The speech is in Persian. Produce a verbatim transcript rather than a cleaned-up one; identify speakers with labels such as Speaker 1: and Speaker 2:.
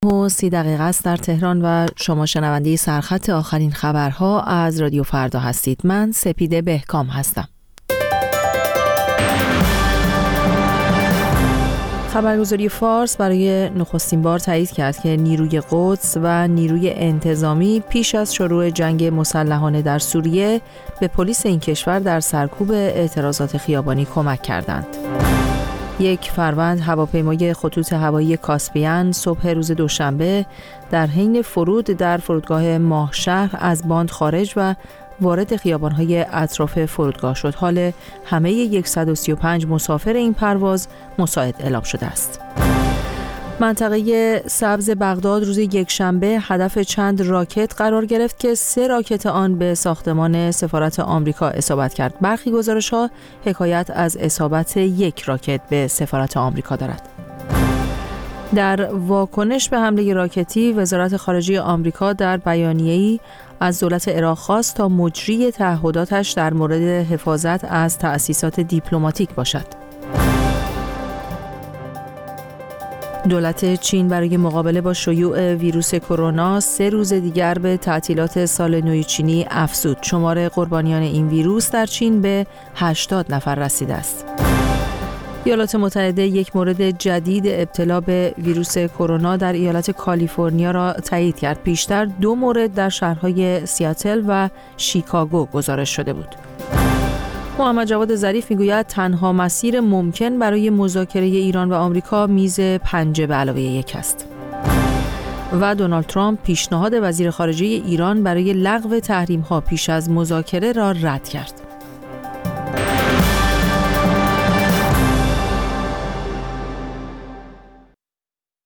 Speaker 1: و سی دقیقه است در تهران و شما شنونده سرخط آخرین خبرها از رادیو فردا هستید. من سپیده بهکام هستم. خبرگزاری فارس برای نخستین بار تایید کرد که نیروی قدس و نیروی انتظامی پیش از شروع جنگ مسلحانه در سوریه به پلیس این کشور در سرکوب اعتراضات خیابانی کمک کردند. یک فروند هواپیمای خطوط هوایی کاسپیان صبح روز دوشنبه در حین فرود در فرودگاه ماهشهر از باند خارج و وارد خیابان‌های اطراف فرودگاه شد. حال همه صد و سی و پنج مسافر این پرواز مساعد اعلام شده است. منطقه سبز بغداد روز یکشنبه هدف چند راکت قرار گرفت که سه راکت آن به ساختمان سفارت آمریکا اصابت کرد. برخی گزارش‌ها حکایت از اصابت یک راکت به سفارت آمریکا دارد. در واکنش به حمله راکتی، وزارت خارجه آمریکا در بیانیه‌ای از دولت عراق خواست تا مجری تعهداتش در مورد حفاظت از تأسیسات دیپلماتیک باشد. دولت چین برای مقابله با شیوع ویروس کرونا سه روز دیگر به تعطیلات سال نو چینی افزود. شمار قربانیان این ویروس در چین به هشتاد نفر رسیده است. ایالات متحده یک مورد جدید ابتلا به ویروس کرونا در ایالت کالیفرنیا را تایید کرد. پیشتر دو مورد در شهرهای سیاتل و شیکاگو گزارش شده بود. محمد جواد ظریف میگوید تنها مسیر ممکن برای مذاکره ایران و آمریکا میز پنجه به علاوه یک است. و دونالد ترامپ پیشنهاد وزیر خارجه ایران برای لغو تحریم‌ها پیش از مذاکره را رد کرد.